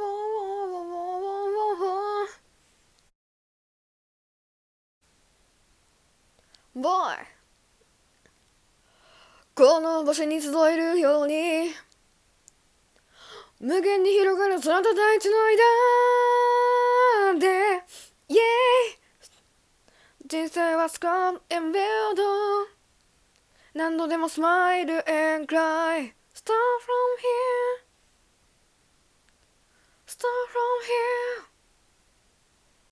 ボーイ、この場所に集えるように無限に広がる空と大地の間で、イエーイ、人生はスクラムエンビルド、何度でもスマイル and cry, start from here, start from here.